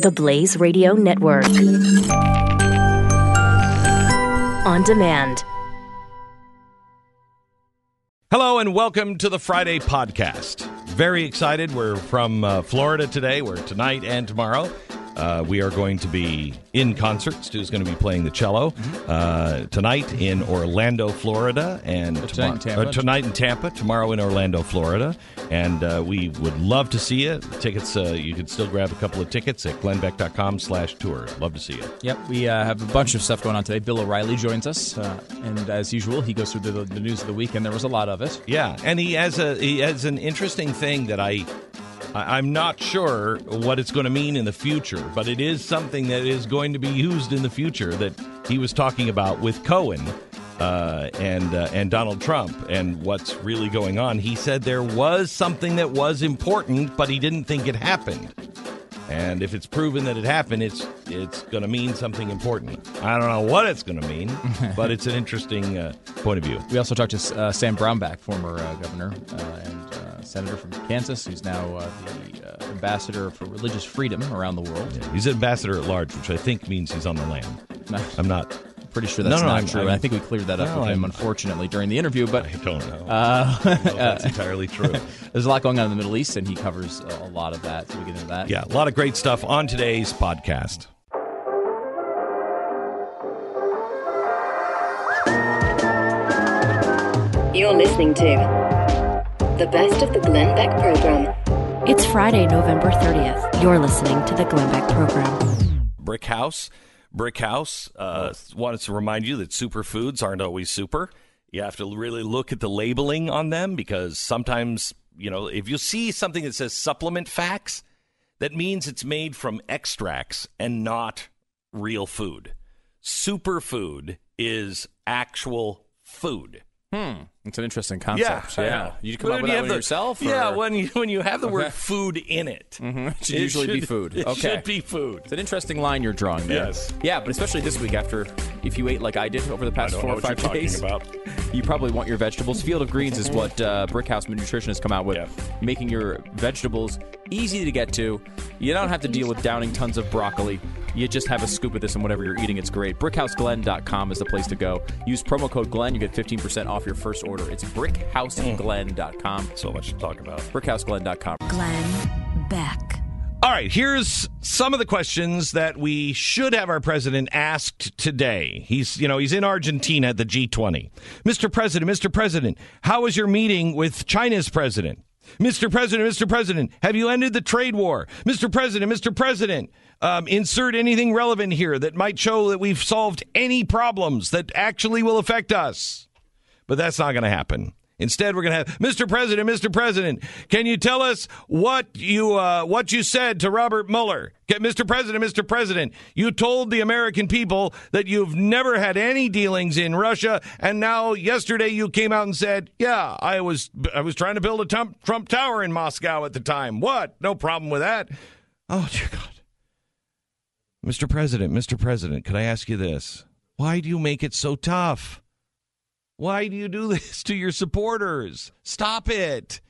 The Blaze Radio Network. On demand. Hello and welcome to the Friday podcast. Very excited. We're from Florida today. We're tonight and tomorrow. We are going to be in concert. Stu's going to be playing the cello tonight in Orlando, Florida, and tonight in Tampa, tomorrow in Orlando, Florida. And we would love to see you. Tickets, you can still grab a couple of tickets at glennbeck.com/tour. Love to see you. Yep, we have a bunch of stuff going on today. Bill O'Reilly joins us, and as usual, he goes through the news of the week, and there was a lot of it. Yeah, and he has an interesting thing that I'm not sure what it's going to mean in the future, but it is something that is going to be used in the future that he was talking about with Cohen and Donald Trump and what's really going on. He said there was something that was important, but he didn't think it happened. And if it's proven that it happened, it's going to mean something important. I don't know what it's going to mean, but it's an interesting point of view. We also talked to Sam Brownback, former governor and senator from Kansas, who's now the ambassador for religious freedom around the world. Yeah, he's ambassador at large, which I think means he's on the land. No. I'm not pretty sure that's not true. I think we cleared that up with him, unfortunately, during the interview. But I don't know. I don't know if that's entirely true. There's a lot going on in the Middle East, and he covers a lot of that, so we get into that. Yeah, a lot of great stuff on today's podcast. You're listening to the best of the Glenn Beck program. It's Friday, November 30th. You're listening to the Glenn Beck program. Brick House wanted to remind you that superfoods aren't always super. You have to really look at the labeling on them because sometimes, if you see something that says supplement facts, that means it's made from extracts and not real food. Superfood is actual food. It's an interesting concept. Yeah. You come up with that one yourself? Yeah, when you have the word food in it. Mm-hmm. It should usually be food. It should be food. It's an interesting line you're drawing there. Yes. Yeah, but especially this week if you ate like I did over the past 4 or 5 days, you probably want your vegetables. Field of Greens is what Brickhouse Nutrition has come out with, making your vegetables easy to get to. You don't have to deal with downing tons of broccoli. You just have a scoop of this and whatever you're eating, it's great. BrickhouseGlenn.com is the place to go. Use promo code Glenn. You get 15% off your first order. It's BrickhouseGlenn.com. So much to talk about. BrickhouseGlenn.com. Glenn Beck. All right, here's some of the questions that we should have our president asked today. He's in Argentina at the G20. Mr. President, how was your meeting with China's president? Mr. President, have you ended the trade war? Mr. President, insert anything relevant here that might show that we've solved any problems that actually will affect us. But that's not going to happen. Instead, we're going to have, Mr. President, can you tell us what you said to Robert Mueller? Mr. President, you told the American people that you've never had any dealings in Russia, and now yesterday you came out and said, yeah, I was trying to build a Trump Tower in Moscow at the time. What? No problem with that. Oh, dear God. Mr. President, could I ask you this? Why do you make it so tough? Why do you do this to your supporters? Stop it.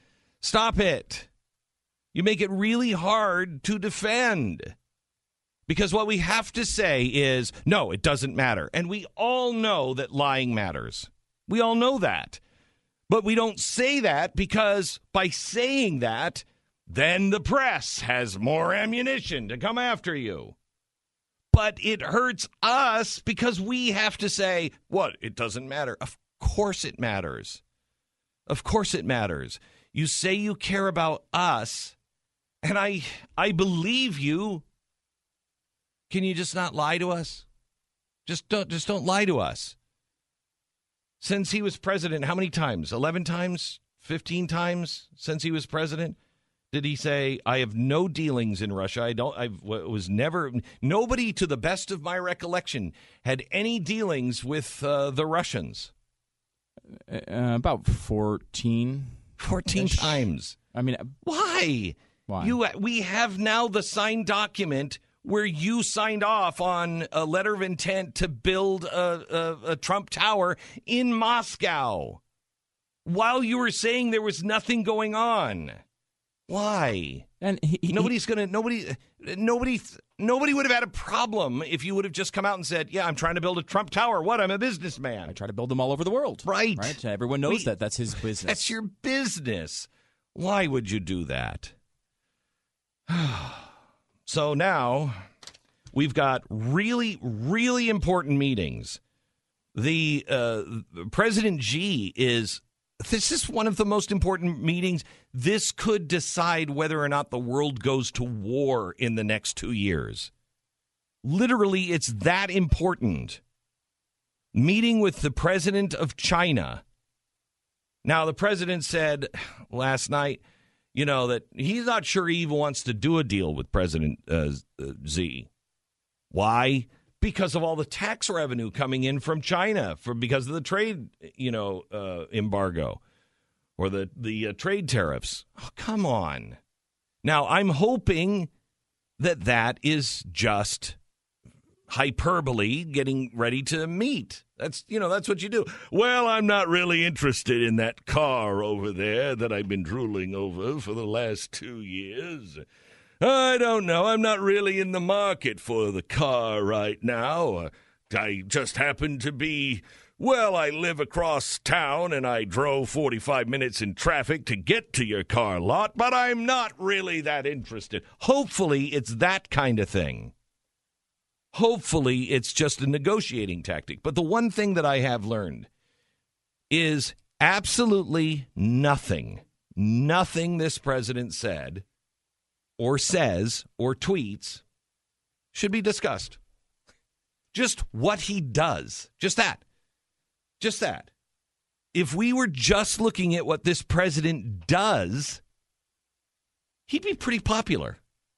You make it really hard to defend. Because what we have to say is, no, it doesn't matter. And we all know that lying matters. We all know that. But we don't say that because by saying that, then the press has more ammunition to come after you. But it hurts us because we have to say, what? It doesn't matter. Of course it matters. Of course it matters. You say you care about us, and I believe you. Can you just not lie to us? Just don't lie to us. Since he was president, how many times? 11 times? 15 times since he was president? Did he say, I have no dealings in Russia? Nobody, to the best of my recollection, had any dealings with the Russians. About 14. 14 times. I mean, why? We have now the signed document where you signed off on a letter of intent to build a Trump Tower in Moscow while you were saying there was nothing going on. Why? And nobody would have had a problem if you would have just come out and said, yeah, I'm trying to build a Trump Tower. What? I'm a businessman. I try to build them all over the world. Right. Everyone knows that. That's his business. That's your business. Why would you do that? So now we've got really, really important meetings. The President Xi this is one of the most important meetings. This could decide whether or not the world goes to war in the next 2 years. Literally, it's that important. Meeting with the president of China. Now, the president said last night, that he's not sure he even wants to do a deal with President Xi. Why? Because of all the tax revenue coming in from China, because of the trade, embargo or the trade tariffs. Oh, come on. Now, I'm hoping that is just hyperbole getting ready to meet. That's what you do. Well, I'm not really interested in that car over there that I've been drooling over for the last 2 years. I don't know. I'm not really in the market for the car right now. I just happen to be, I live across town and I drove 45 minutes in traffic to get to your car lot, but I'm not really that interested. Hopefully, it's that kind of thing. Hopefully, it's just a negotiating tactic. But the one thing that I have learned is absolutely nothing this president said or says or tweets should be discussed. Just what he does. Just that. If we were just looking at what this president does, he'd be pretty popular.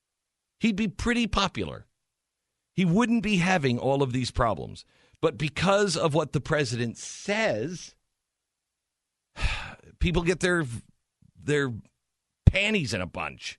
He wouldn't be having all of these problems. But because of what the president says, people get their panties in a bunch.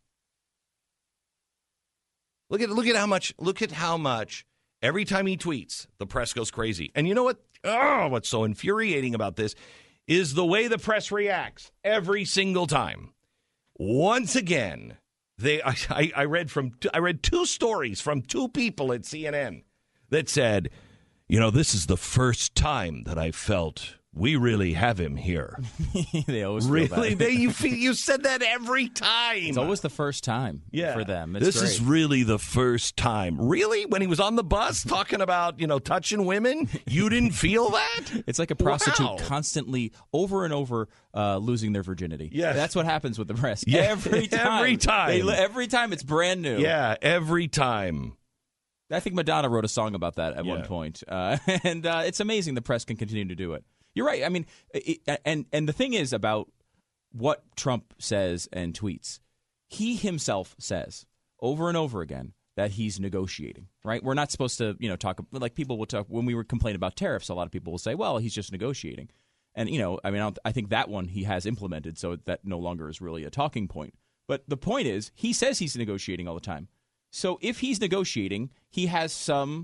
Look at how much every time he tweets, the press goes crazy. And you know what? What's so infuriating about this is the way the press reacts every single time. Once again, I read 2 stories from 2 people at CNN that said, this is the first time that I felt we really have him here. They always feel that. You said that every time. It's always the first time for them. It's this great. is really the first time. Really? When he was on the bus talking about, touching women, you didn't feel that? It's like a prostitute constantly over and over losing their virginity. Yeah. That's what happens with the press. Yeah. Every time. Every time it's brand new. Yeah, every time. I think Madonna wrote a song about that at one point. And it's amazing the press can continue to do it. You're right. I mean, and the thing is about what Trump says and tweets, he himself says over and over again that he's negotiating, right? We're not supposed to, talk like people will talk when we were complaining about tariffs. A lot of people will say, well, he's just negotiating. And, I think that one he has implemented, so that no longer is really a talking point. But the point is, he says he's negotiating all the time. So if he's negotiating, he has some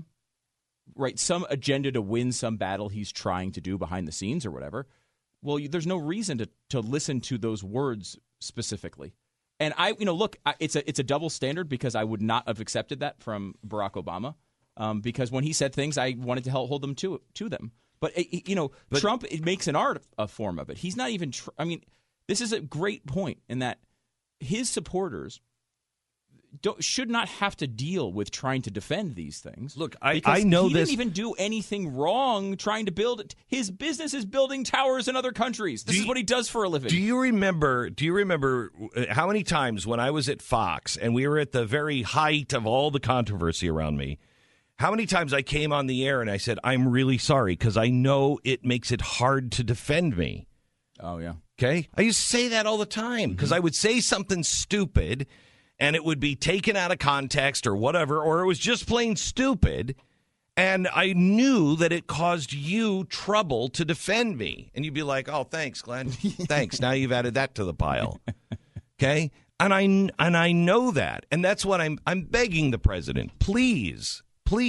agenda to win some battle he's trying to do behind the scenes or whatever. Well, there's no reason to listen to those words specifically. And it's a double standard because I would not have accepted that from Barack Obama because when he said things, I wanted to hold them to them. But Trump, it makes an art form of it. He's not even. This is a great point in that his supporters should not have to deal with trying to defend these things. Look, I know he this. Didn't even do anything wrong trying to build it. His business is building towers in other countries. This is what he does for a living. Do you remember how many times when I was at Fox and we were at the very height of all the controversy around me, how many times I came on the air and I said, I'm really sorry because I know it makes it hard to defend me. Oh, yeah. Okay? I used to say that all the time because I would say something stupid and it would be taken out of context or whatever, or it was just plain stupid, and I knew that it caused you trouble to defend me. And you'd be like, oh, thanks, Glenn. Thanks. Now you've added that to the pile. Okay? And I know that. And that's what I'm begging the president. Please,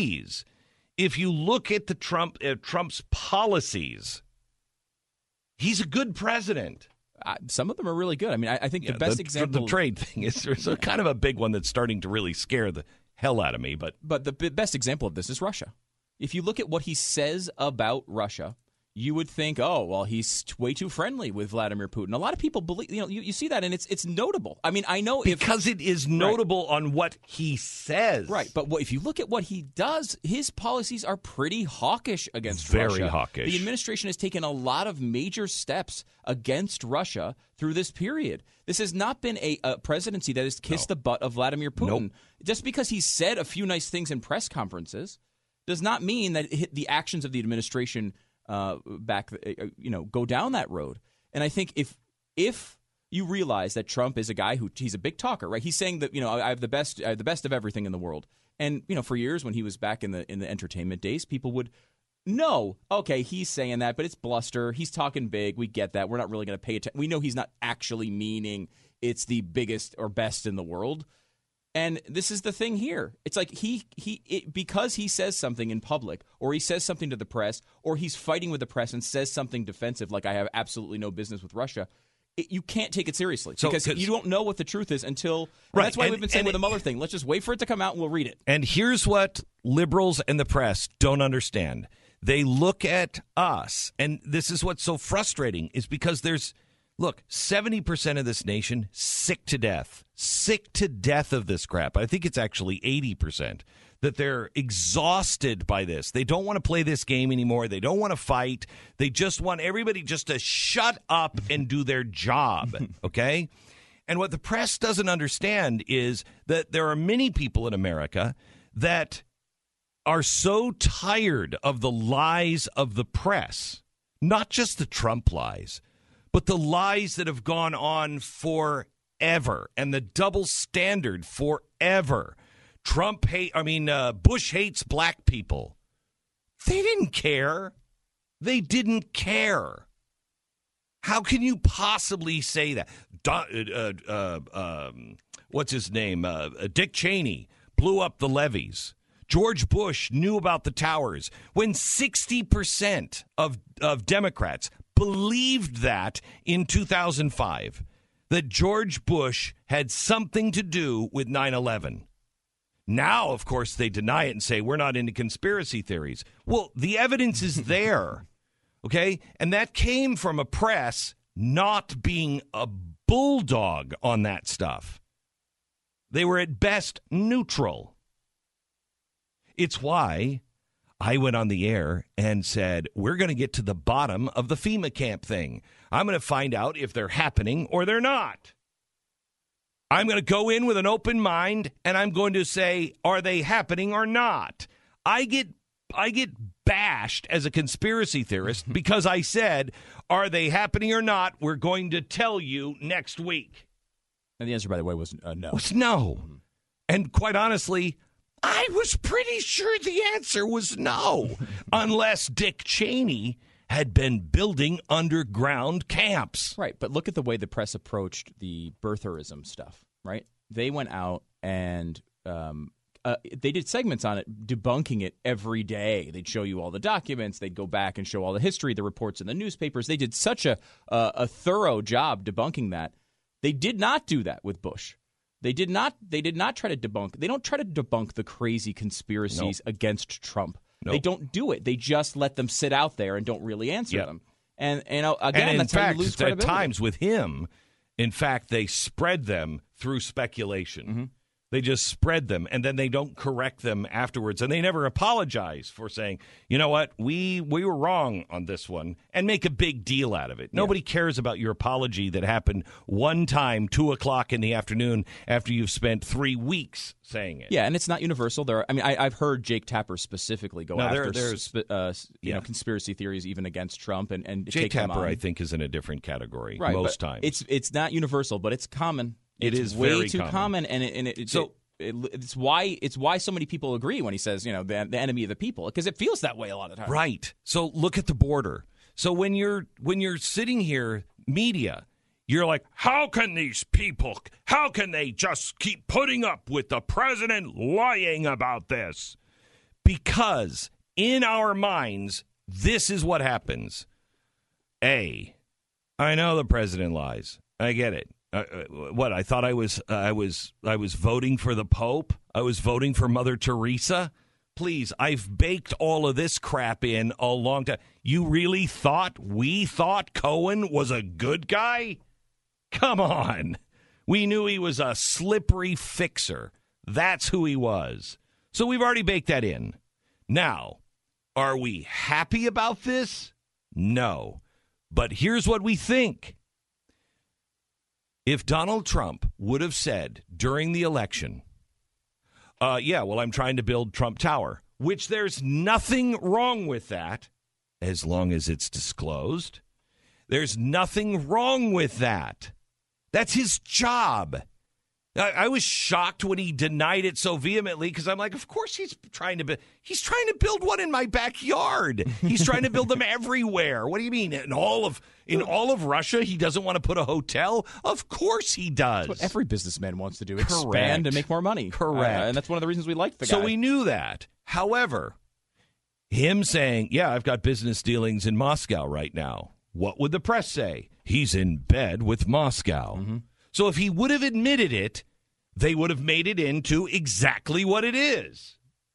if you look at Trump's policies, he's a good president. Some of them are really good. I mean, I think the best example... The trade thing is kind of a big one that's starting to really scare the hell out of me. But the best example of this is Russia. If you look at what he says about Russia, you would think, oh, well, he's way too friendly with Vladimir Putin. A lot of people believe, you see that, and it's notable. I mean, I know because it is notable on what he says, right? But if you look at what he does, his policies are pretty hawkish against Russia. Very hawkish. The administration has taken a lot of major steps against Russia through this period. This has not been a presidency that has kissed the butt of Vladimir Putin. Nope. Just because he said a few nice things in press conferences does not mean that the actions of the administration go down that road. And I think if you realize that Trump is a guy he's a big talker, right? He's saying that, I have the best of everything in the world. And, for years when he was back in the entertainment days, people would know, okay, he's saying that, but it's bluster. He's talking big. We get that. We're not really going to pay attention. We know he's not actually meaning it's the biggest or best in the world. And this is the thing here. It's like because he says something in public, or he says something to the press, or he's fighting with the press and says something defensive, like I have absolutely no business with Russia, you can't take it seriously because you don't know what the truth is until. Right. That's why we've been saying with the Mueller thing. Let's just wait for it to come out and we'll read it. And here's what liberals and the press don't understand. They look at us, and this is what's so frustrating, is because Look, 70% of this nation sick to death of this crap. I think it's actually 80% that they're exhausted by this. They don't want to play this game anymore. They don't want to fight. They just want everybody just to shut up and do their job, okay? And what the press doesn't understand is that there are many people in America that are so tired of the lies of the press, not just the Trump lies, but the lies that have gone on forever and the double standard forever. Bush hates black people. They didn't care. They didn't care. How can you possibly say that? What's his name? Dick Cheney blew up the levees. George Bush knew about the towers when 60% of Democrats believed that in 2005, that George Bush had something to do with 9/11. Now, of course, they deny it and say, we're not into conspiracy theories. Well, the evidence is there, okay? And that came from a press not being a bulldog on that stuff. They were at best neutral. It's why I went on the air and said, we're going to get to the bottom of the FEMA camp thing. I'm going to find out if they're happening or they're not. I'm going to go in with an open mind, and I'm going to say, are they happening or not? I get bashed as a conspiracy theorist because I said, are they happening or not? We're going to tell you next week. And the answer, by the way, was no. It was no. And quite honestly, I was pretty sure the answer was no, unless Dick Cheney had been building underground camps. Right, but look at the way the press approached the birtherism stuff, right? They went out and they did segments on it, debunking it every day. They'd show you all the documents. They'd go back and show all the history, the reports in the newspapers. They did such a thorough job debunking that. They did not do that with Bush. They did not try to debunk. They don't try to debunk the crazy conspiracies against Trump. Nope. They don't do it. They just let them sit out there and don't really answer them. And again, that's how you lose credibility. At times with him, in fact, they spread them through speculation. Mm-hmm. They just spread them, and then they don't correct them afterwards. And they never apologize for saying, you know what, we were wrong on this one, and make a big deal out of it. Nobody cares about your apology that happened one time, 2:00 in the afternoon, after you've spent 3 weeks saying it. Yeah, and it's not universal. I've heard Jake Tapper specifically go after conspiracy theories even against Trump, and Jake take them Tapper, on. I think, is in a different category most times. It's not universal, but it's common. It's way very too common, and it's why so many people agree when he says, the enemy of the people, because it feels that way a lot of times. Right. So look at the border. So when you're sitting here, media, you're like, how can these people? How can they just keep putting up with the president lying about this? Because in our minds, this is what happens. A, I know the president lies. I get it. What, I thought I was voting for the Pope? I was voting for Mother Teresa? Please, I've baked all of this crap in a long time. You really we thought Cohen was a good guy? Come on. We knew he was a slippery fixer. That's who he was. So we've already baked that in. Now, are we happy about this? No. But here's what we think. If Donald Trump would have said during the election, I'm trying to build Trump Tower, which there's nothing wrong with that as long as it's disclosed. There's nothing wrong with that. That's his job. I was shocked when he denied it so vehemently because I'm like, of course he's trying to build one in my backyard. He's trying to build them everywhere. What do you mean? In all of Russia, he doesn't want to put a hotel? Of course he does. That's what every businessman wants to do. Expand and make more money. Correct. And that's one of the reasons we like the guy. So we knew that. However, him saying, I've got business dealings in Moscow right now. What would the press say? He's in bed with Moscow. Mm-hmm. So if he would have admitted it, they would have made it into exactly what it is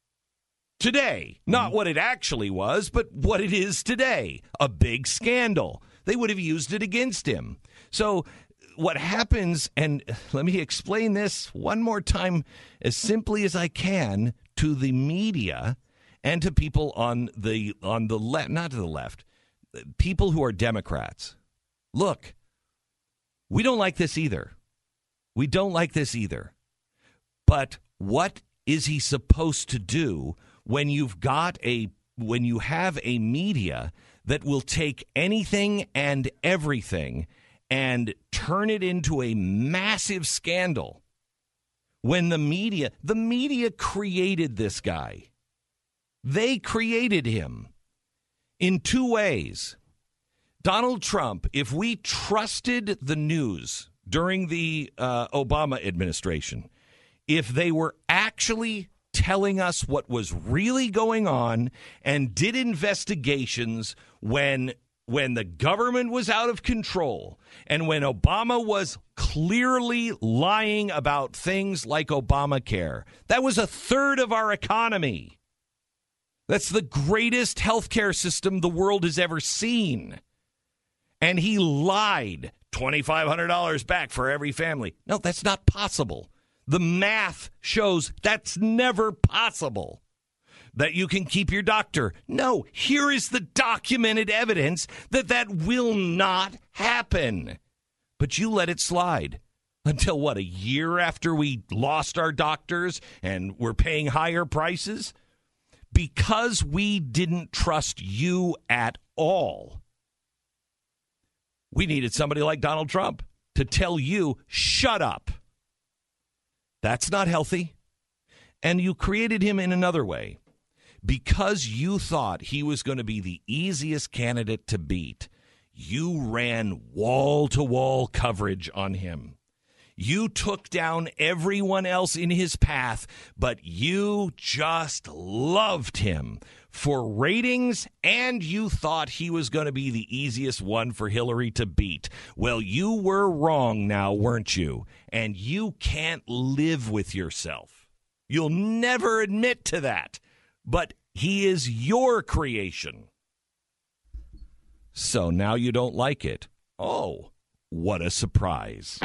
today. Not what it actually was, but what it is today. A big scandal. They would have used it against him. So what happens, and let me explain this one more time as simply as I can to the media and to people on the left, not to the left, people who are Democrats. Look, we don't like this either. We don't like this either. But what is he supposed to do when you have a media that will take anything and everything and turn it into a massive scandal? When the media created this guy. They created him in two ways. Donald Trump, if we trusted the news during the Obama administration, if they were actually telling us what was really going on and did investigations when the government was out of control and when Obama was clearly lying about things like Obamacare, that was a third of our economy. That's the greatest healthcare system the world has ever seen. And he lied. $2,500 back for every family. No, that's not possible. The math shows that's never possible. That you can keep your doctor. No, here is the documented evidence that will not happen. But you let it slide. Until a year after we lost our doctors and we're paying higher prices? Because we didn't trust you at all. We needed somebody like Donald Trump to tell you, shut up. That's not healthy. And you created him in another way. Because you thought he was going to be the easiest candidate to beat, you ran wall-to-wall coverage on him. You took down everyone else in his path, but you just loved him for ratings, and you thought he was going to be the easiest one for Hillary to beat. Well, you were wrong now, weren't you? And you can't live with yourself. You'll never admit to that, but he is your creation. So now you don't like it. Oh, what a surprise.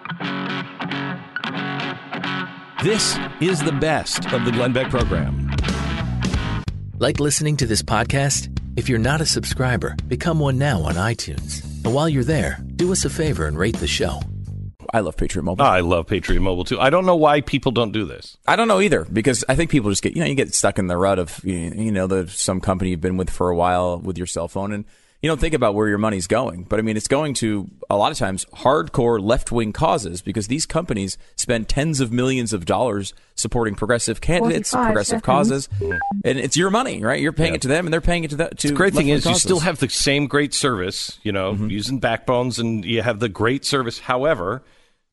This is the best of the Glenn Beck program. Like listening to this podcast? If you're not a subscriber, become one now on iTunes. And while you're there, do us a favor and rate the show. I love Patriot Mobile. I love Patriot Mobile, too. I don't know why people don't do this. I don't know either, because I think people just get, you get stuck in the rut of, some company you've been with for a while with your cell phone, and you don't think about where your money's going. But, it's going to, a lot of times, hardcore left-wing causes, because these companies spend tens of millions of dollars supporting progressive candidates, progressive causes, and it's your money, right? You're paying it to them, and they're paying it to that. The great thing is you still have the same great service, using backbones, and you have the great service. However,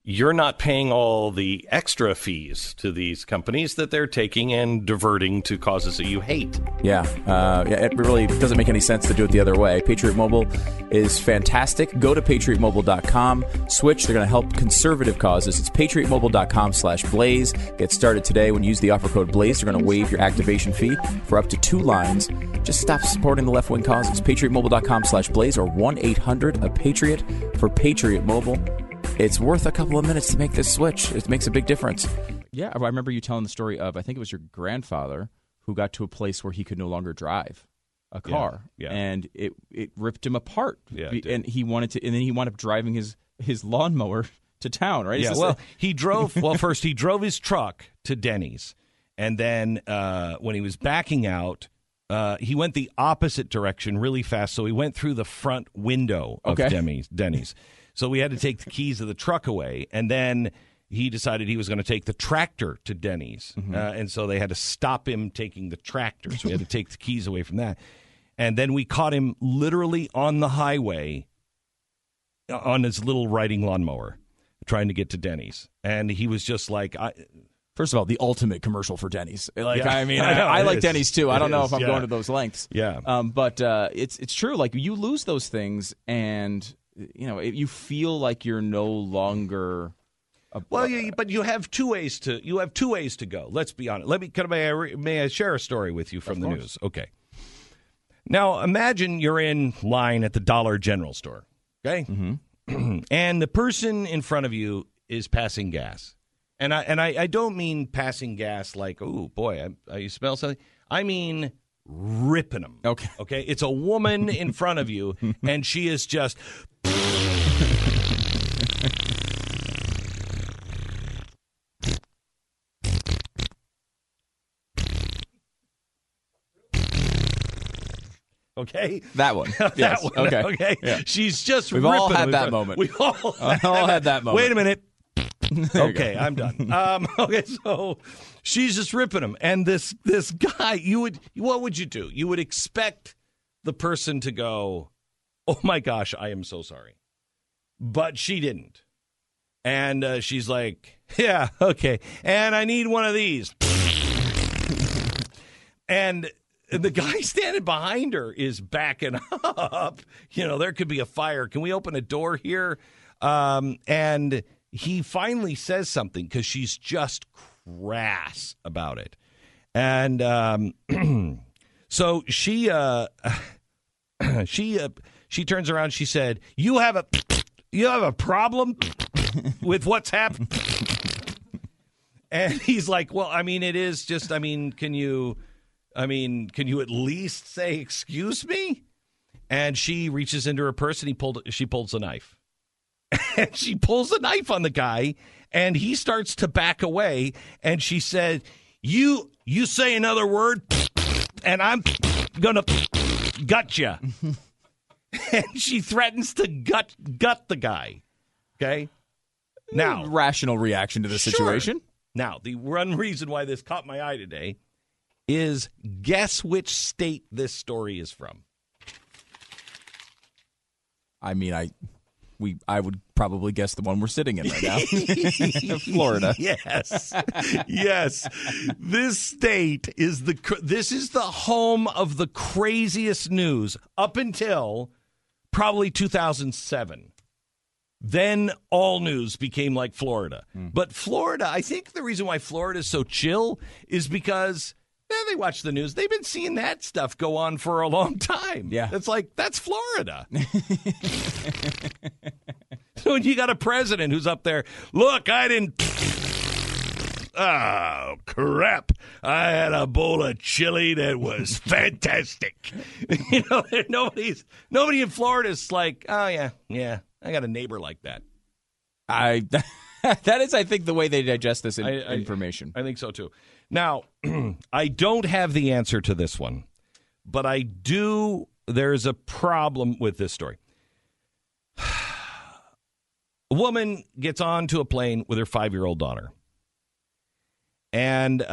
you're not paying all the extra fees to these companies that they're taking and diverting to causes that you hate. Yeah, it really doesn't make any sense to do it the other way. Patriot Mobile is fantastic. Go to patriotmobile.com. Switch. They're going to help conservative causes. It's patriotmobile.com/Blaze. Get started today. When you use the offer code Blaze, they're going to waive your activation fee for up to 2 lines. Just stop supporting the left-wing causes. patriotmobile.com/Blaze or 1-800-A-PATRIOT for Patriot Mobile. It's worth a couple of minutes to make this switch. It makes a big difference. Yeah, I remember you telling the story of, I think it was your grandfather who got to a place where he could no longer drive a car, and it ripped him apart. Yeah, and he wanted to, and then he wound up driving his lawnmower to town, right? Yeah, well, he drove. Well, first he drove his truck to Denny's, and then when he was backing out, he went the opposite direction really fast. So he went through the front window of Denny's. So we had to take the keys of the truck away, and then he decided he was going to take the tractor to Denny's, and so they had to stop him taking the tractor. So we had to take the keys away from that, and then we caught him literally on the highway on his little riding lawnmower trying to get to Denny's, and he was just like, First of all, the ultimate commercial for Denny's. I like Denny's too. I don't know if I'm going to those lengths. Yeah, but it's true. Like, you lose those things, and you feel like you're no longer. But you have two ways to go. Let's be honest. May I share a story with you from the news? Okay. Now imagine you're in line at the Dollar General store. Okay, and the person in front of you is passing gas, and I don't mean passing gas like, oh boy, you smell something. I mean ripping them. Okay. It's a woman in front of you, and she is just. Okay, that one. That yes. one. Okay. Yeah. She's just. We've all had that moment. We've all had that moment. Wait a minute. Okay, I'm done. Okay, so she's just ripping him, and this guy, what would you do? You would expect the person to go, "Oh my gosh, I am so sorry," but she didn't, and she's like, "Yeah, okay," and I need one of these, and the guy standing behind her is backing up. There could be a fire. Can we open a door here? And he finally says something because she's just crass about it. And so she turns around. She said, "You have a problem with what's happened?" And he's like, "Well, I mean, it is just. I mean, can you at least say excuse me?" And she reaches into her purse and she pulls a knife. And she pulls a knife on the guy, and he starts to back away. And she said, "You say another word, and I'm gonna gut you." And she threatens to gut the guy. Okay, now rational reaction to the situation. Now the one reason why this caught my eye today is guess which state this story is from. I mean, I would probably guess the one we're sitting in right now. Florida. Yes. This state is the home of the craziest news up until probably 2007. Then all news became like Florida. But Florida, I think the reason why Florida is so chill is because they watch the news. They've been seeing that stuff go on for a long time. Yeah. It's like, that's Florida. So when you got a president who's up there, look, I didn't. Oh, crap. I had a bowl of chili that was fantastic. Nobody in Florida is like, oh, yeah, I got a neighbor like that. That is, I think, the way they digest this information. I think so, too. Now, I don't have the answer to this one, but I do. There's a problem with this story. A woman gets onto a plane with her 5-year-old daughter. And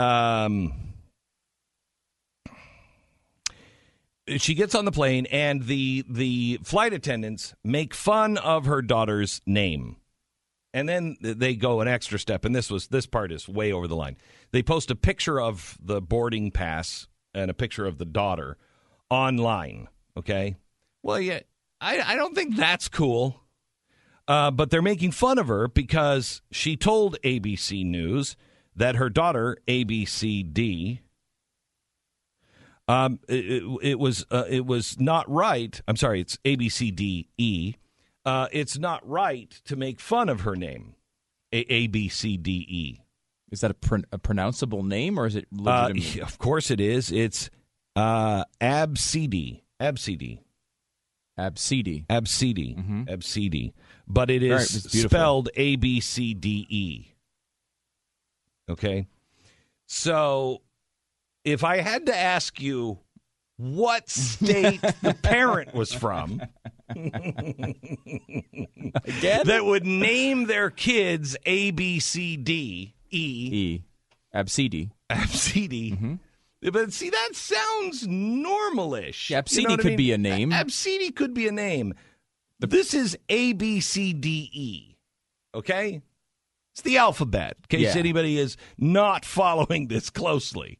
she gets on the plane, and the flight attendants make fun of her daughter's name. And then they go an extra step, and this part is way over the line. They post a picture of the boarding pass and a picture of the daughter online, okay? Well, yeah, I don't think that's cool. But they're making fun of her because she told ABC News that her daughter, ABCD, it was not right. I'm sorry, it's ABCDE. It's not right to make fun of her name, ABCDE. Is that a pronounceable name, or is it legitimate? Of course it is. It's Abcd. Abcd. Mm-hmm. Abcd. But it is spelled ABCDE. Okay? So if I had to ask you what state the parent was from that would name their kids ABCDE. Abcd. Mm-hmm. But see, that sounds normalish. Yeah, Abcd could be a name. Abcd could be a name. This is ABCDE. Okay? It's the alphabet, in case anybody is not following this closely.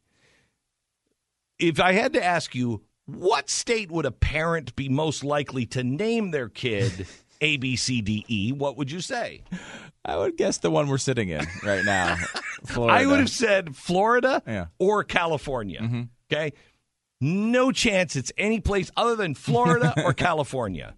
If I had to ask you, what state would a parent be most likely to name their kid ABCDE, what would you say? I would guess the one we're sitting in right now, Florida. I would have said Florida or California. Mm-hmm. Okay? No chance it's any place other than Florida or California.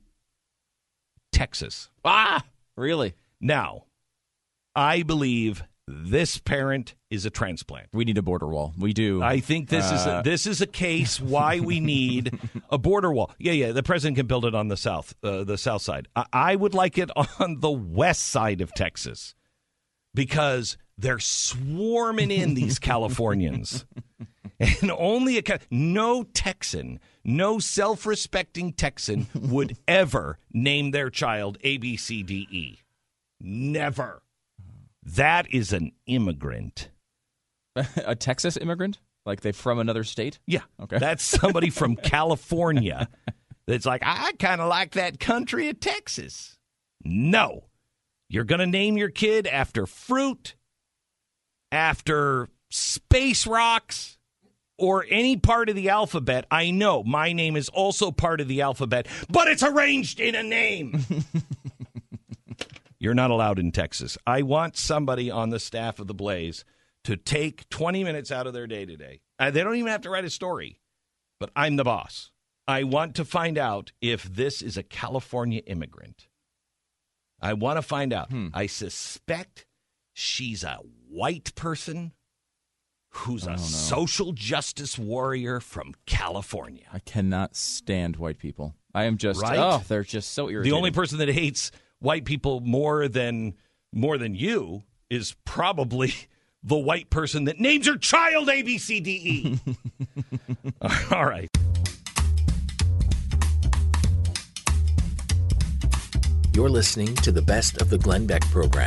Texas. Ah, really? Now, I believe this parent is a transplant. We need a border wall. We do. I think this is a case why we need a border wall. Yeah. The president can build it on the south side. I would like it on the west side of Texas because they're swarming in these Californians, and no Texan, no self-respecting Texan would ever name their child ABCDE. Never. That is an immigrant. A Texas immigrant? Like they're from another state? Yeah. Okay. That's somebody from California that's like, I kind of like that country of Texas. No. You're going to name your kid after fruit, after space rocks, or any part of the alphabet. I know my name is also part of the alphabet, but it's arranged in a name. You're not allowed in Texas. I want somebody on the staff of The Blaze to take 20 minutes out of their day today. They don't even have to write a story, but I'm the boss. I want to find out if this is a California immigrant. I want to find out. I suspect she's a white person who's a social justice warrior from California. I cannot stand white people. I am just, they're just so irritating. The only person that hates white people more than you is probably the white person that names her child ABCDE. All right. You're listening to the best of the Glenn Beck program.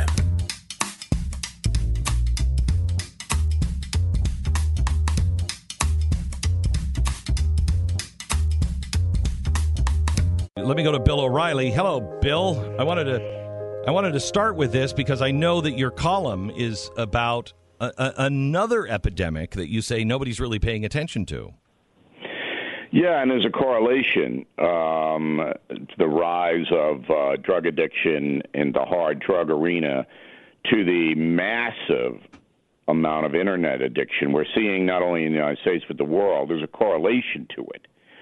Let me go to Bill O'Reilly. Hello, Bill. I wanted to start with this because I know that your column is about another epidemic that you say nobody's really paying attention to. Yeah, and there's a correlation to the rise of drug addiction in the hard drug arena to the massive amount of Internet addiction we're seeing not only in the United States but the world. There's a correlation to it.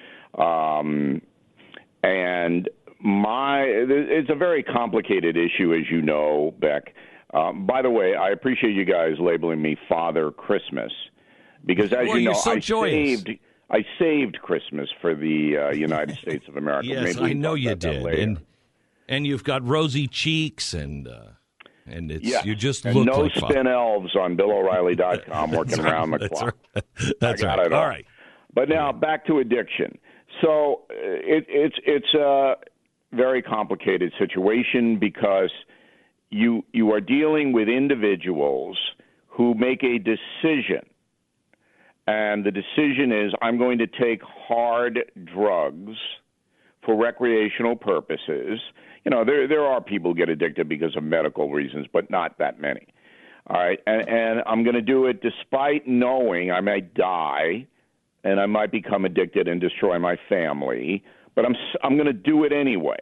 And it's a very complicated issue, as you know, Beck. By the way, I appreciate you guys labeling me Father Christmas because, as you know, I saved Christmas for the United States of America. Yes, I know you did. And you've got rosy cheeks, and it's you just look no like spin elves on BillO'Reilly.com working around the clock. That's right. All right. But now back to addiction. So it's a very complicated situation because you are dealing with individuals who make a decision. And the decision is, I'm going to take hard drugs for recreational purposes. You know, there are people who get addicted because of medical reasons, but not that many. All right, and I'm going to do it despite knowing I might die and I might become addicted and destroy my family, but I'm going to do it anyway.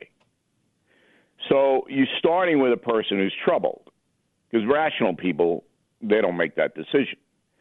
So you're starting with a person who's troubled, because rational people, they don't make that decision.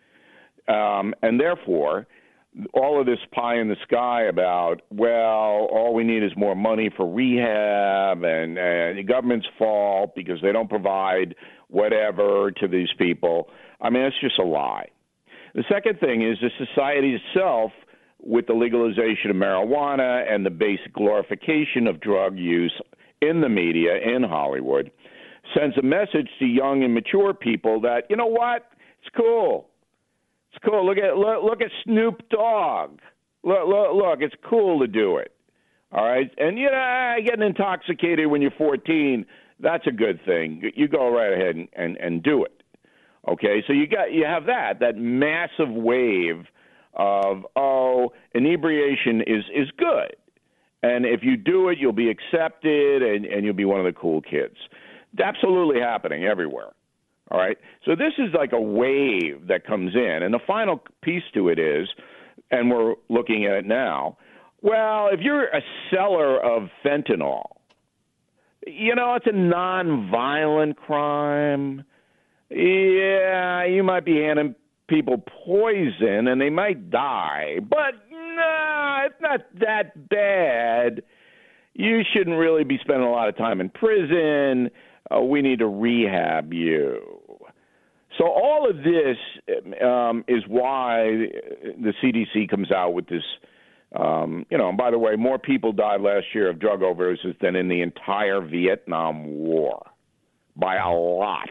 And therefore, all of this pie in the sky about, well, all we need is more money for rehab and the government's fault because they don't provide whatever to these people. I mean, it's just a lie. The second thing is the society itself, with the legalization of marijuana and the basic glorification of drug use in the media, in Hollywood, sends a message to young and mature people that, you know what, it's cool. It's cool. Look at Snoop Dogg. Look, it's cool to do it. All right? And, you know, getting intoxicated when you're 14, that's a good thing. You go right ahead and do it. Okay? So you have that massive wave of, inebriation is good. And if you do it, you'll be accepted and you'll be one of the cool kids. It's absolutely happening everywhere. All right. So this is like a wave that comes in. And the final piece to it is, and we're looking at it now, well, if you're a seller of fentanyl, you know, it's a nonviolent crime. Yeah, you might be handing people poison and they might die. But no, it's not that bad. You shouldn't really be spending a lot of time in prison. We need to rehab you. So all of this is why the CDC comes out with this, and by the way, more people died last year of drug overdoses than in the entire Vietnam War, by a lot.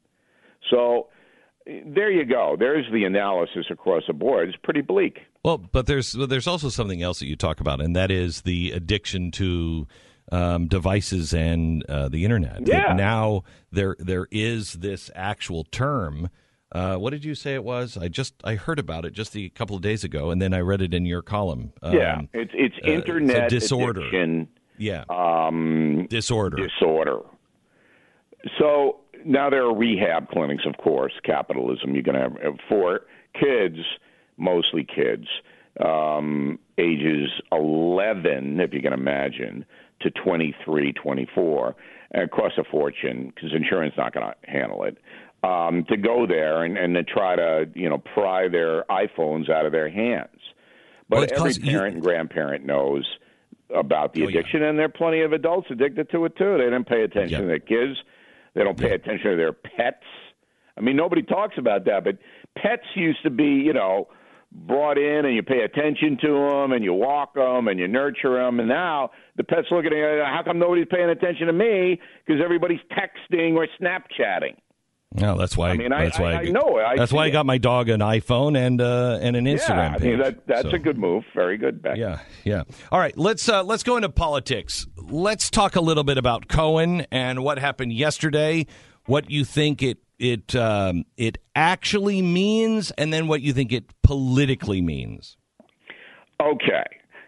So there you go. There's the analysis across the board. It's pretty bleak. Well, but there's also something else that you talk about, and that is the addiction to devices and the internet. Yeah. Now there is this actual term. What did you say it was? I heard about it just a couple of days ago, and then I read it in your column. It's internet disorder. Addiction. Yeah, disorder. So now there are rehab clinics, of course. Capitalism. You're going to have for kids, mostly kids, ages 11, if you can imagine, to 23, 24, and it costs a fortune because insurance is not going to handle it, to go there and to try to, pry their iPhones out of their hands. But every parent and grandparent knows about the addiction, and there are plenty of adults addicted to it, too. They don't pay attention to their kids. They don't pay attention to their pets. I mean, nobody talks about that, but pets used to be, brought in and you pay attention to them and you walk them and you nurture them. And now the pet's looking at you, how come nobody's paying attention to me? Because everybody's texting or Snapchatting. No, that's why. I know. That's why I got my dog an iPhone and an Instagram page. That's a good move. Very good, Beck. Yeah. All right, let's go into politics. Let's talk a little bit about Cohen and what happened yesterday. What you think it actually means, and then what you think it politically means. Okay.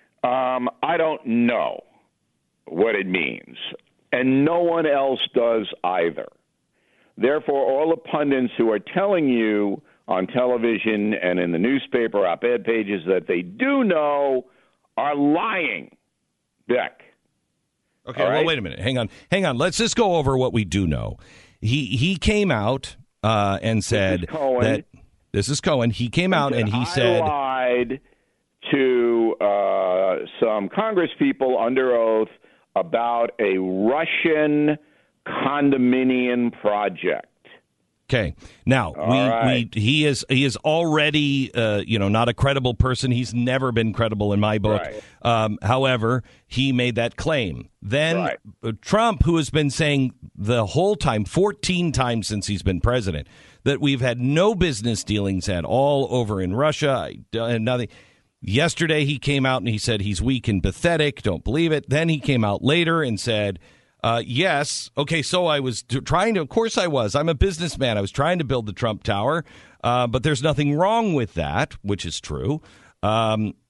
I don't know what it means, and no one else does either. Therefore, all the pundits who are telling you on television and in the newspaper op-ed pages that they do know are lying. Beck. Okay, well, wait a minute. Hang on. Let's just go over what we do know. He came out and said that this is Cohen. He came out and he said, I lied to some Congress people under oath about a Russian condominium project. Okay. Now, he is already, not a credible person. He's never been credible in my book. Right. However, he made that claim. Then Trump, who has been saying the whole time, 14 times since he's been president, that we've had no business dealings at all over in Russia, and nothing. Yesterday, he came out and he said he's weak and pathetic. Don't believe it. Then he came out later and said, yes. Okay, so I was trying to, of course I was. I'm a businessman. I was trying to build the Trump Tower, but there's nothing wrong with that, which is true.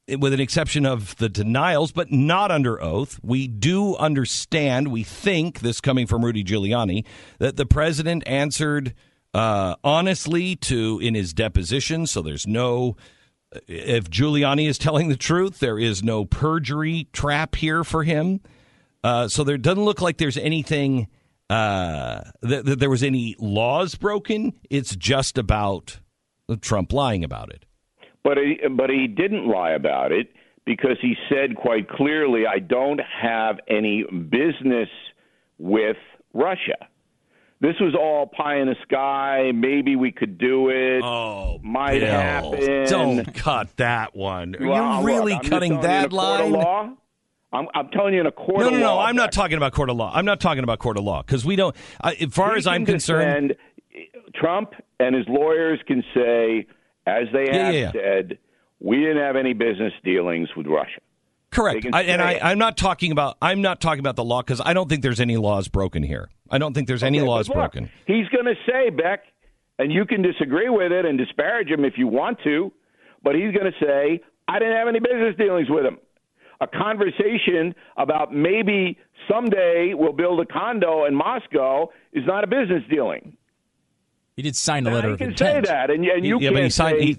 with an exception of the denials, but not under oath, we do understand, we think, this coming from Rudy Giuliani, that the president answered honestly in his deposition. So there's no, if Giuliani is telling the truth, there is no perjury trap here for him. So there doesn't look like there's anything, that there was any laws broken. It's just about Trump lying about it. But he didn't lie about it because he said quite clearly, I don't have any business with Russia. This was all pie in the sky. Maybe we could do it. Oh, might Bill, happen. Don't cut that one. Are Well, you really look, I'm cutting just telling that you in a court of line? law. I'm telling you in a court of law. No. I'm not talking about court of law. I'm not talking about court of law because we don't. As far as I'm concerned, Trump and his lawyers can say, as they have said, we didn't have any business dealings with Russia. Correct. I'm not talking about the law because I don't think there's any laws broken here. I don't think there's any laws broken. He's going to say, Beck, and you can disagree with it and disparage him if you want to, but he's going to say, I didn't have any business dealings with him. A conversation about maybe someday we'll build a condo in Moscow is not a business dealing. He did sign a letter of intent. He can say that, and you can't say...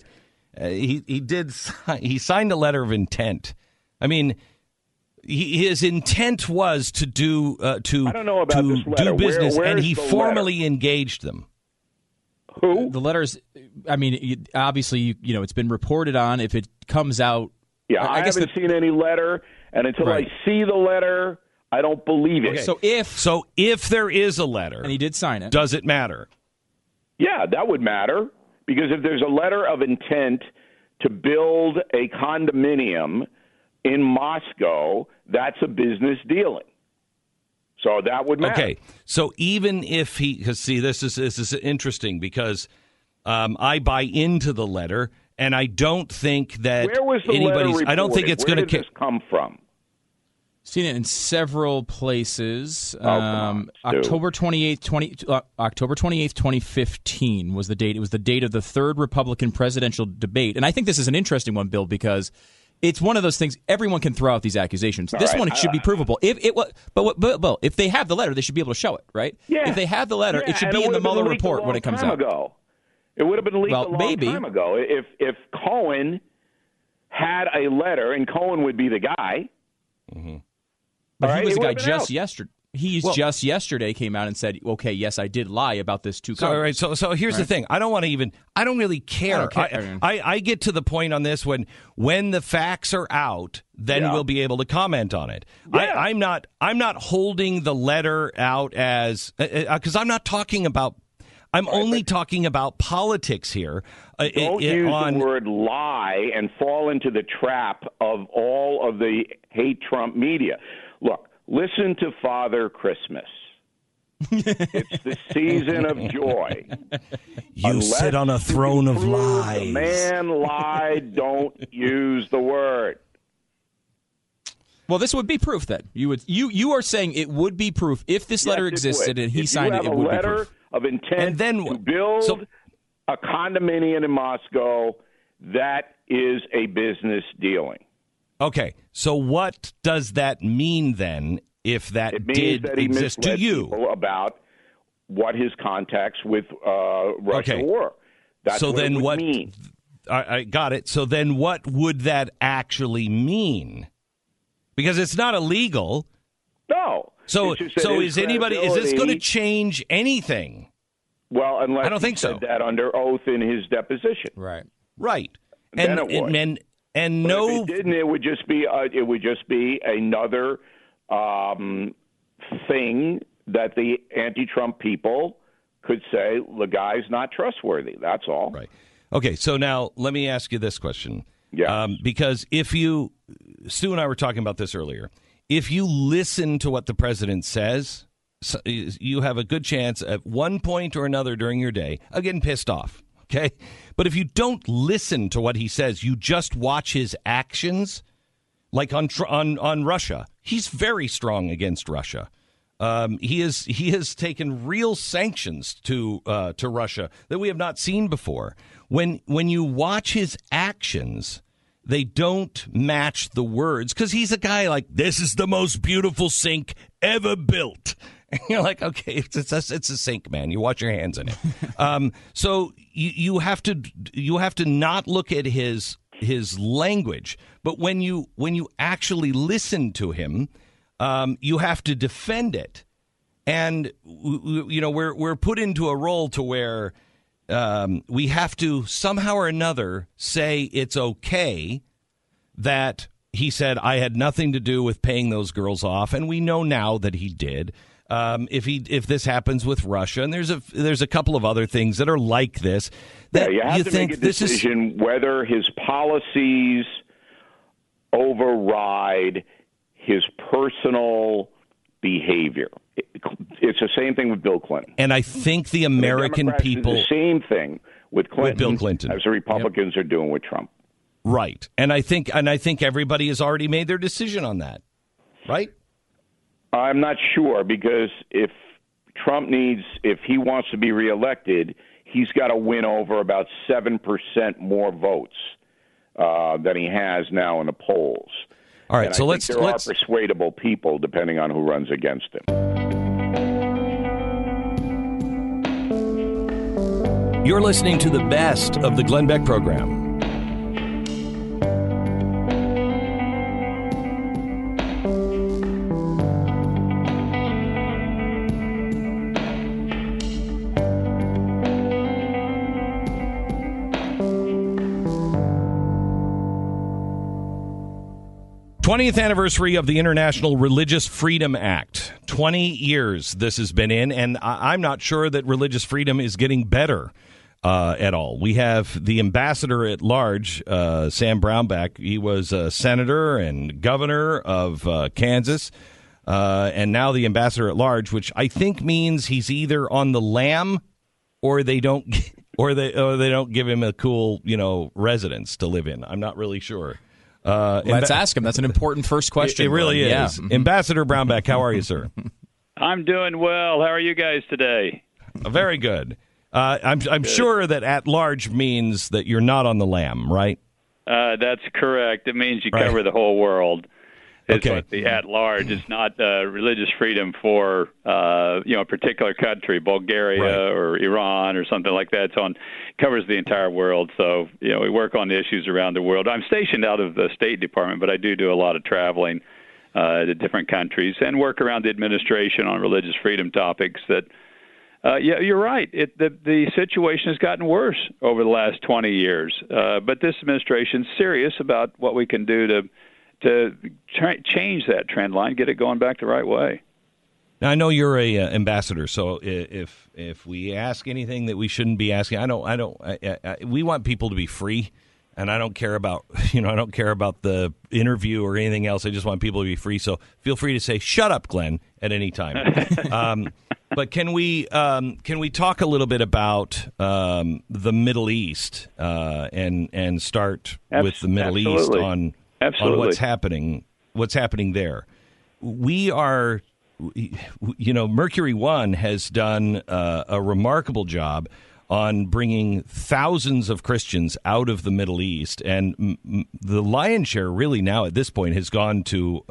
He signed a letter of intent. I mean, his intent was to do I don't know about this letter. Do business, Where and is he the formally letter? engaged them. Who? The letters, I mean, obviously, it's been reported on. If it comes out... Yeah, I haven't seen any letter, and until I see the letter, I don't believe it. Okay. So if there is a letter... And he did sign it. Does it matter? Yeah, that would matter. Because if there's a letter of intent to build a condominium in Moscow, that's a business dealing. So that would matter. Okay, so even if he, because see, this is interesting because I buy into the letter, and I don't think that where was the letter reported? I don't think it's going to. Where did this come from? Seen it in several places. October 28th, 2015 was the date. It was the date of the third Republican presidential debate. And I think this is an interesting one, Bill, because it's one of those things everyone can throw out these accusations. This one, it should be provable. But if they have the letter, they should be able to show it, right? Yeah. If they have the letter, it should be in the Mueller report when it comes out. It would have been leaked a long time ago. If Cohen had a letter, and Cohen would be the guy. Mm-hmm. But he was the guy just yesterday. Just yesterday came out and said, "Okay, yes, I did lie about this too." So here's the thing. I don't really care. I get to the point on this when the facts are out, then we'll be able to comment on it. Yeah. I'm not holding the letter out as because I'm not talking about. I'm only talking about politics here. Don't use the word lie and fall into the trap of all of the hate Trump media. Look, listen to Father Christmas. It's the season of joy. You sit on a throne of lies. The man lied. Don't use the word. Well, this would be proof then. You are saying it would be proof if this letter existed and he signed it. It would be proof of intent to build a condominium in Moscow. That is a business dealing. Okay, so what does that mean then? If that did exist to you, about what his contacts with Russia were. That's so what then it would what? Mean. I got it. So then, what would that actually mean? Because it's not illegal. No. So is this going to change anything? Well, unless I don't think said that under oath in his deposition. Right. Then it would. And but no, if it didn't, it would just be another thing that the anti-Trump people could say the guy's not trustworthy. That's all. Right. Okay. So now let me ask you this question. Yeah. Because Stu and I were talking about this earlier. If you listen to what the president says, you have a good chance at one point or another during your day of getting pissed off. Okay. But if you don't listen to what he says, you just watch his actions, like on Russia. He's very strong against Russia. He has taken real sanctions to Russia that we have not seen before. When you watch his actions, they don't match the words, because he's a guy like, this is the most beautiful sink ever built. And you're like, okay, it's a sink, man. You wash your hands in it. So you have to not look at his language, but when you actually listen to him, you have to defend it. And we're put into a role to where we have to somehow or another say it's okay that he said I had nothing to do with paying those girls off, and we know now that he did. If this happens with Russia, and there's a couple of other things that are like this, that you have to make a decision whether his policies override his personal behavior. It's the same thing with Bill Clinton. And I think the American people... the same thing with Clinton, with Bill Clinton, as the Republicans are doing with Trump. Right. And I think everybody has already made their decision on that. Right? I'm not sure, because if he wants to be reelected, he's got to win over about 7% more votes than he has now in the polls. All right, and so I think there are persuadable people depending on who runs against him. You're listening to the best of the Glenn Beck program. '20th anniversary of the International Religious Freedom Act. 20 years this has been in, and I'm not sure that religious freedom is getting better at all. We have the ambassador at large, Sam Brownback. He was a senator and governor of Kansas, and now the ambassador at large, which I think means he's either on the lam or they don't give him a cool, residence to live in. I'm not really sure. Let's ask him. That's an important first question. It really is. Yeah. Ambassador Brownback, how are you, sir? I'm doing well. How are you guys today? Very good. I'm sure that at large means that you're not on the lam, right? That's correct. It means you cover the whole world. It's okay. Like the at large. It's not religious freedom for a particular country, Bulgaria or Iran or something like that. It covers the entire world. So we work on issues around the world. I'm stationed out of the State Department, but I do a lot of traveling to different countries and work around the administration on religious freedom topics. That you're right. The situation has gotten worse over the last 20 years. But this administration's serious about what we can do to change that trend line, get it going back the right way. Now, I know you're a ambassador, so if we ask anything that we shouldn't be asking, we want people to be free, and I don't care about the interview or anything else. I just want people to be free. So feel free to say "Shut up, Glenn" at any time. But can we talk a little bit about the Middle East and start with the Middle East on what's happening there? We are, Mercury One has done a remarkable job on bringing thousands of Christians out of the Middle East, and the lion's share really now at this point has gone to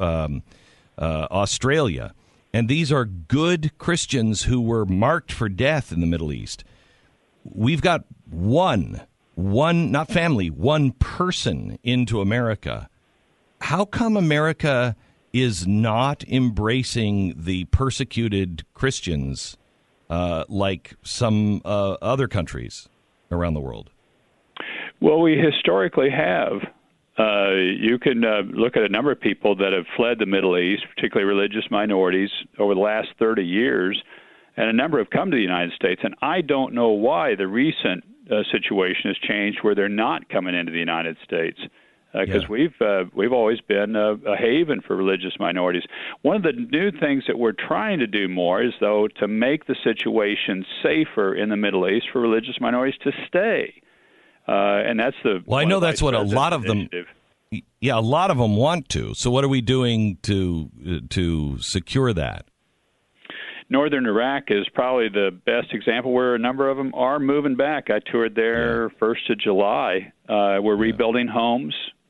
Australia. And these are good Christians who were marked for death in the Middle East. We've got one, not family, one person into America. How come America is not embracing the persecuted Christians like some other countries around the world? Well, we historically have. You can look at a number of people that have fled the Middle East, particularly religious minorities, over the last 30 years, and a number have come to the United States. And I don't know why the recent situation has changed where they're not coming into the United States. Because we've always been a haven for religious minorities. One of the new things that we're trying to do more is, though, to make the situation safer in the Middle East for religious minorities to stay. And that's the I know that's what a lot of them. Yeah, a lot of them want to. So what are we doing to secure that? Northern Iraq is probably the best example where a number of them are moving back. I toured there 1st of July. We're rebuilding homes.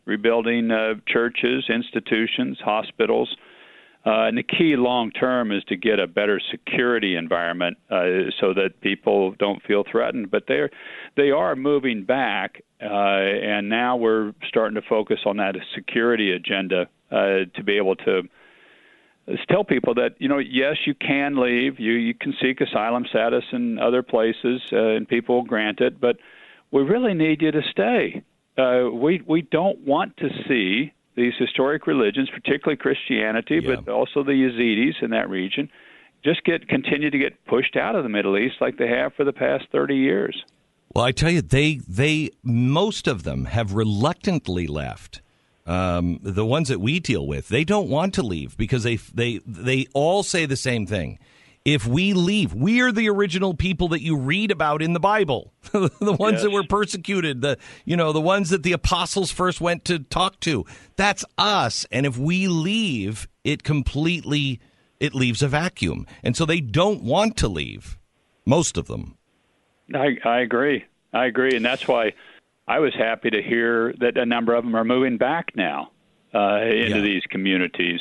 rebuilding churches, institutions, hospitals. And the key long term is to get a better security environment so that people don't feel threatened. But they are moving back, and now we're starting to focus on that security agenda to be able to tell people that, yes, you can leave. You can seek asylum status in other places, and people will grant it. But we really need you to stay. We don't want to see these historic religions, particularly Christianity, but also the Yazidis in that region, just continue to get pushed out of the Middle East like they have for the past 30 years. Well, I tell you, they most of them have reluctantly left. The ones that we deal with, they don't want to leave because they all say the same thing. If we leave, we are the original people that you read about in the Bible, the ones that were persecuted, the ones that the apostles first went to talk to. That's us. And if we leave, it leaves a vacuum. And so they don't want to leave, most of them. I agree. And that's why I was happy to hear that a number of them are moving back now into these communities.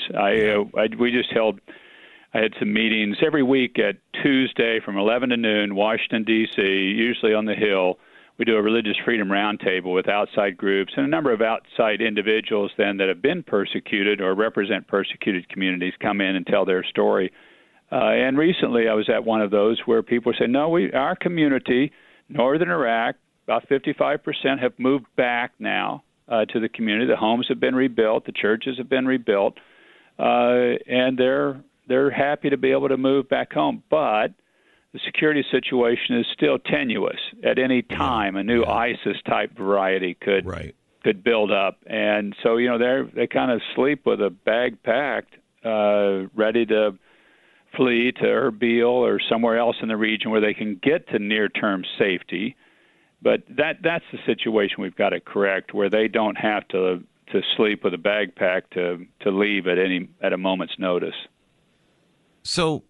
I had some meetings every week at Tuesday from 11 to noon, Washington, D.C., usually on the Hill. We do a religious freedom roundtable with outside groups and a number of outside individuals then that have been persecuted or represent persecuted communities come in and tell their story. And recently I was at one of those where people said, no, our community, Northern Iraq, about 55% have moved back now to the community. The homes have been rebuilt. The churches have been rebuilt. And they're happy to be able to move back home, but the security situation is still tenuous. At any time, a new ISIS-type variety could build up, and so they kind of sleep with a bag packed, ready to flee to Erbil or somewhere else in the region where they can get to near-term safety. But that's the situation we've got to correct, where they don't have to sleep with a bag packed to leave at a moment's notice. So,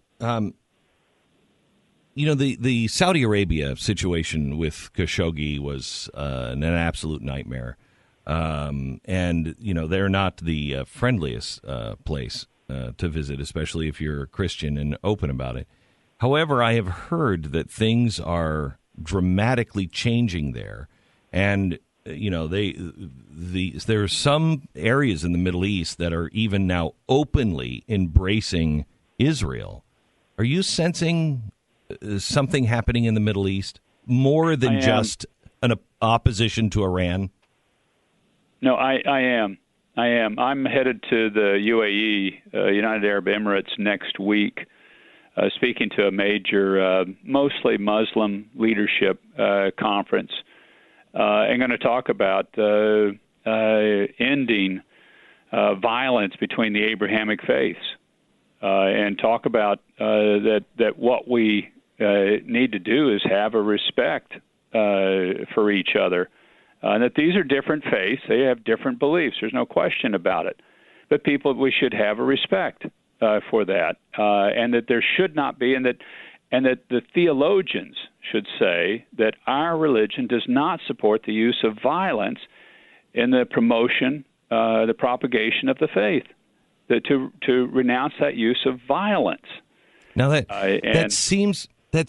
the Saudi Arabia situation with Khashoggi was an absolute nightmare. And, they're not the friendliest place to visit, especially if you're a Christian and open about it. However, I have heard that things are dramatically changing there. And, there are some areas in the Middle East that are even now openly embracing Israel. Are you sensing something happening in the Middle East more than just an opposition to Iran? No, I am. I'm headed to the UAE, United Arab Emirates, next week, speaking to a major, mostly Muslim leadership conference. I'm going to talk about ending violence between the Abrahamic faiths. And talk about that what we need to do is have a respect for each other, and that these are different faiths. They have different beliefs. There's no question about it. But we should have a respect for that, and that there should not be, and that the theologians should say that our religion does not support the use of violence in the promotion, the propagation of the faith. To renounce that use of violence. Now that seems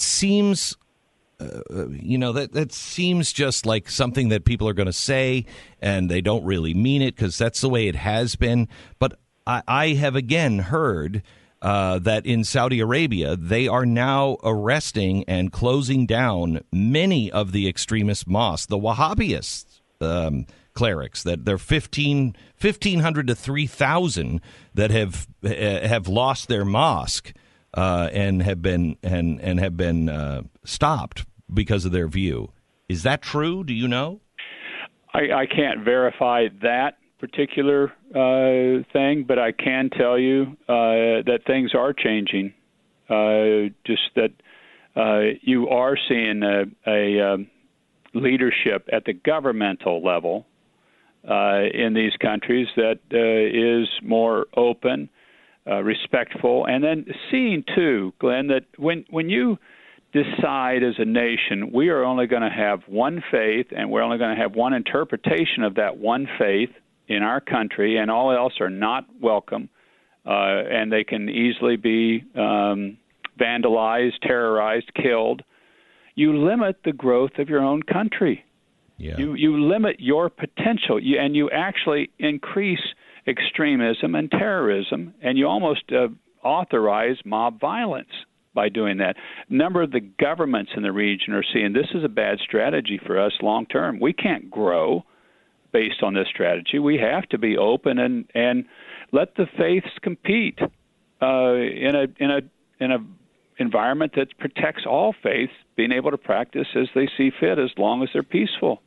just like something that people are going to say, and they don't really mean it because that's the way it has been. But I have again heard that in Saudi Arabia they are now arresting and closing down many of the extremist mosques, the Wahhabists. Clerics, that there are 1,500 to 3,000 that have lost their mosque and have been stopped because of their view. Is that true? Do you know? I can't verify that particular thing, but I can tell you that things are changing. Just that you are seeing a leadership at the governmental level in these countries that is more open, respectful, and then seeing too, Glenn, that when you decide as a nation we are only going to have one faith and we're only going to have one interpretation of that one faith in our country, and all else are not welcome, and they can easily be vandalized, terrorized, killed, you limit the growth of your own country. Yeah. You limit your potential, and you actually increase extremism and terrorism, and you almost authorize mob violence by doing that. A number of the governments in the region are seeing this is a bad strategy for us long term. We can't grow based on this strategy. We have to be open and let the faiths compete in a environment that protects all faiths being able to practice as they see fit, as long as they're peaceful.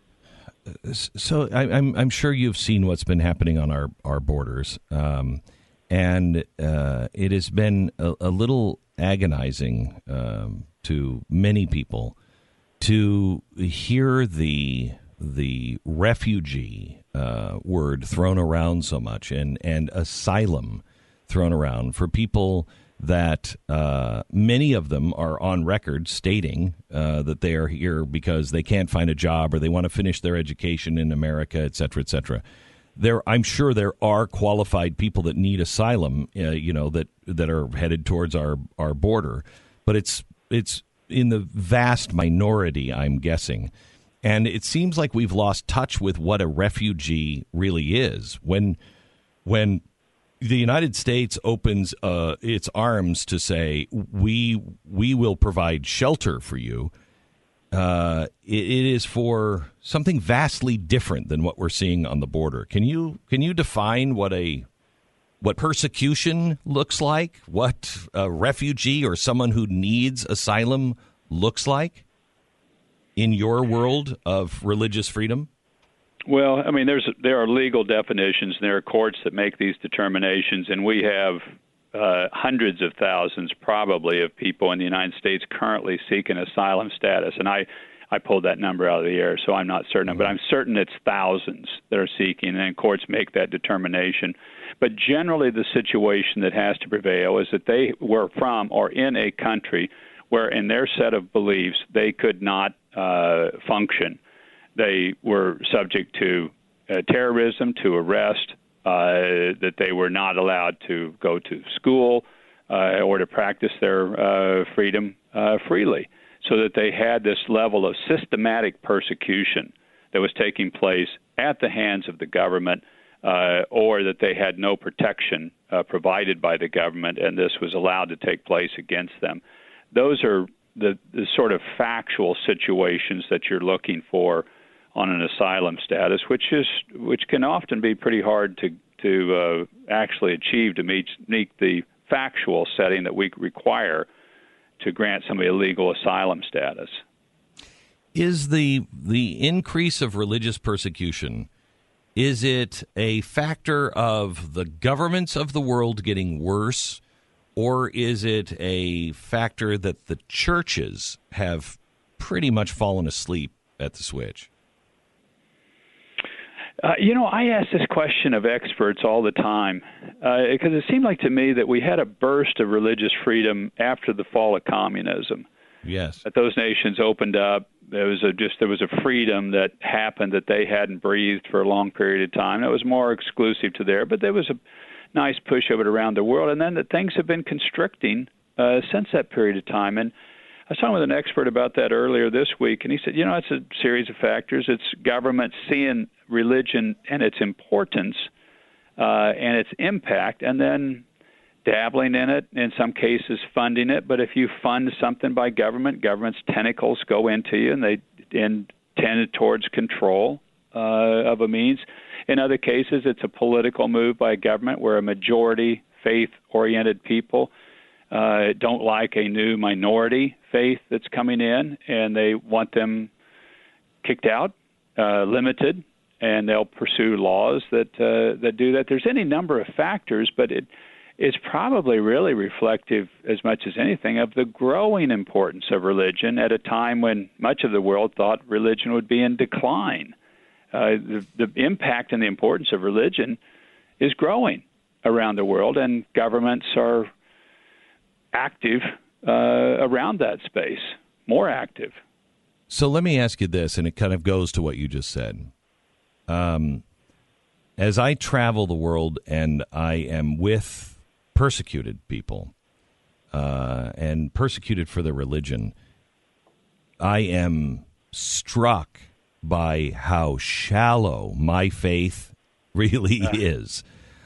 So I'm sure you've seen what's been happening on our borders, and it has been a little agonizing to many people to hear the refugee word thrown around so much, and asylum thrown around for people that many of them are on record stating that they are here because they can't find a job or they want to finish their education in America, et cetera, et cetera. I'm sure there are qualified people that need asylum, that are headed towards our border, but it's in the vast minority, I'm guessing. And it seems like we've lost touch with what a refugee really is. When the United States opens its arms to say, we will provide shelter for you, it is for something vastly different than what we're seeing on the border. Can you define what persecution looks like, what a refugee or someone who needs asylum looks like in your world of religious freedom? Well, I mean, there are legal definitions, and there are courts that make these determinations, and we have hundreds of thousands, probably, of people in the United States currently seeking asylum status. And I pulled that number out of the air, so I'm not certain, but I'm certain it's thousands that are seeking, and courts make that determination. But generally, the situation that has to prevail is that they were from or in a country where, in their set of beliefs, they could not function. They were subject to terrorism, to arrest, that they were not allowed to go to school or to practice their freedom freely, so that they had this level of systematic persecution that was taking place at the hands of the government, or that they had no protection provided by the government, and this was allowed to take place against them. Those are the sort of factual situations that you're looking for on an asylum status, which can often be pretty hard to actually achieve to meet the factual setting that we require to grant somebody a legal asylum status. Is the increase of religious persecution, is it a factor of the governments of the world getting worse, or is it a factor that the churches have pretty much fallen asleep at the switch? I ask this question of experts all the time because it seemed like to me that we had a burst of religious freedom after the fall of communism. Yes. That those nations opened up. There was a freedom that happened that they hadn't breathed for a long period of time. It was more exclusive to there, but there was a nice push of it around the world. And then that things have been constricting since that period of time. And I was talking with an expert about that earlier this week, and he said, it's a series of factors. It's government seeing religion and its importance and its impact, and then dabbling in it, in some cases funding it. But if you fund something by government's tentacles go into you, and they tend towards control of a means. In other cases, it's a political move by government where a majority faith-oriented people don't like a new minority faith that's coming in, and they want them kicked out, limited, and they'll pursue laws that do that. There's any number of factors, but it's probably really reflective, as much as anything, of the growing importance of religion at a time when much of the world thought religion would be in decline. The impact and the importance of religion is growing around the world, and governments are active around that space, more active. So let me ask you this, and it kind of goes to what you just said. And as I travel the world and I am with persecuted people and persecuted for their religion, I am struck by how shallow my faith really is.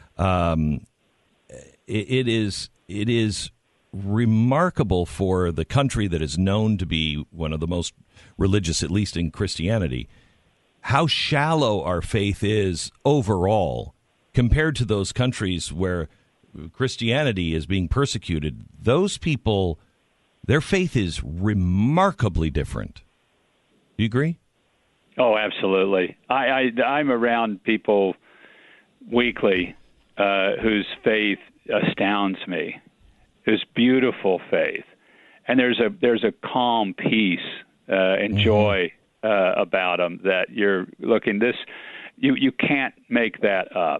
It is remarkable for the country that is known to be one of the most religious, at least in Christianity, how shallow our faith is overall compared to those countries where Christianity is being persecuted. Those people, their faith is remarkably different. Do you agree? Oh, absolutely. I'm around people weekly whose faith astounds me, whose beautiful faith, and there's a calm peace and joy about them that you're looking. You can't make that up.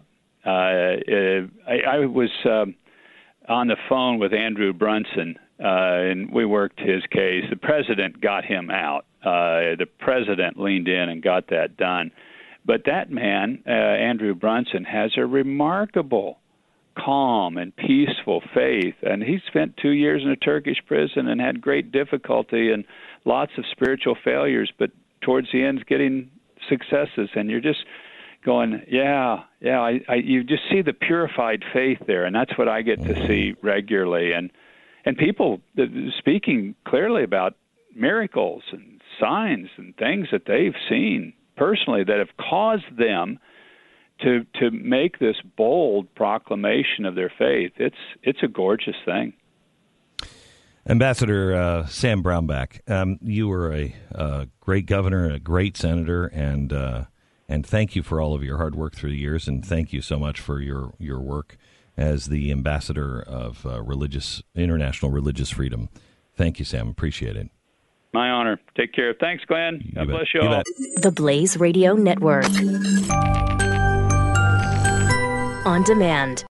I was on the phone with Andrew Brunson, and we worked his case. The president got him out. The president leaned in and got that done. But that man, Andrew Brunson, has a remarkable, calm and peaceful faith. And he spent 2 years in a Turkish prison and had great difficulty and lots of spiritual failures, but towards the end getting successes. And you're just going, you just see the purified faith there. And that's what I get to see regularly. And people speaking clearly about miracles and signs and things that they've seen personally that have caused them to make this bold proclamation of their faith. It's a gorgeous thing. Ambassador Sam Brownback, you were a great governor, a great senator, and thank you for all of your hard work through the years, and thank you so much for your work as the ambassador of international religious freedom. Thank you, Sam. Appreciate it. My honor. Take care. Thanks, Glenn. God bless you all. The Blaze Radio Network. On demand.